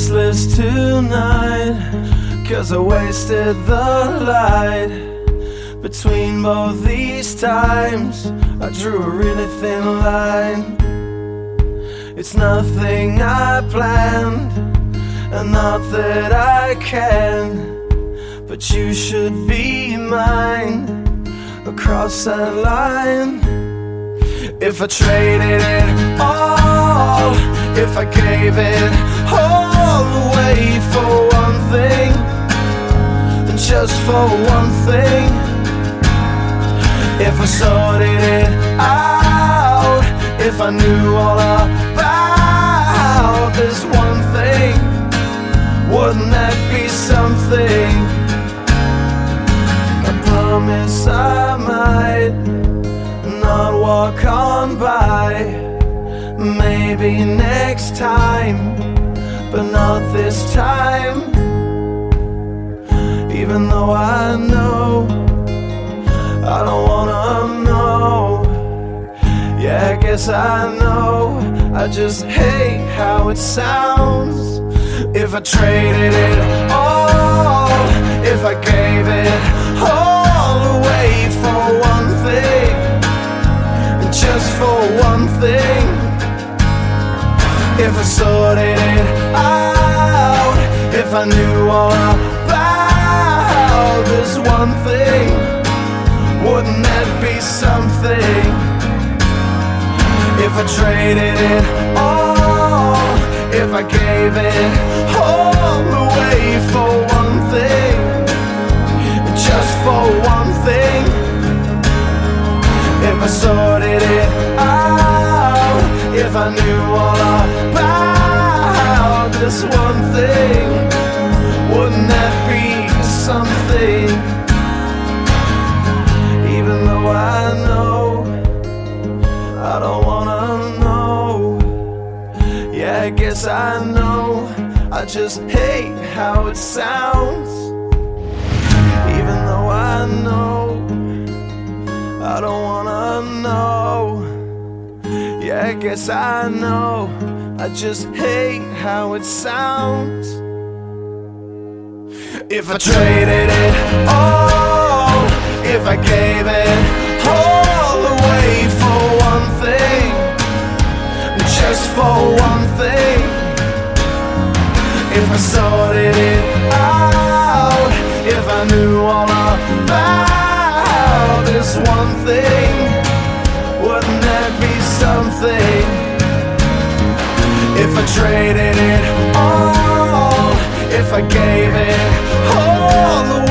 restless tonight, 'cause I wasted the light. Between both these times I drew a really thin line. It's nothing I planned, and not that I can, but you should be mine across that line. If I traded it all, if I gave it all away for one thing, just for one thing, if I sorted it out, if I knew all about this one thing, wouldn't that be something? I promise I might not walk on by. Maybe next time, but not this time. Even though I know I don't wanna know. Yeah, I guess I know, I just hate how it sounds. If I traded it all, if I gave it all away for one thing, just for one thing, if I sorted it out, if I knew all about this one thing, wouldn't that be something? If I traded it all, if I gave it all away for one thing, just for one thing, if I sorted it out, if I knew all about this one thing, wouldn't that be something? Even though I know I don't wanna know. Yeah, I guess I know, I just hate how it sounds. Even though I know I don't wanna know. Yeah, I guess I know, I just hate how it sounds. If I traded it all, if I gave it all away for one thing, just for one thing, if I sorted it out, if I knew all about this one thing, wouldn't that be something? If I traded it all, if I gave it all away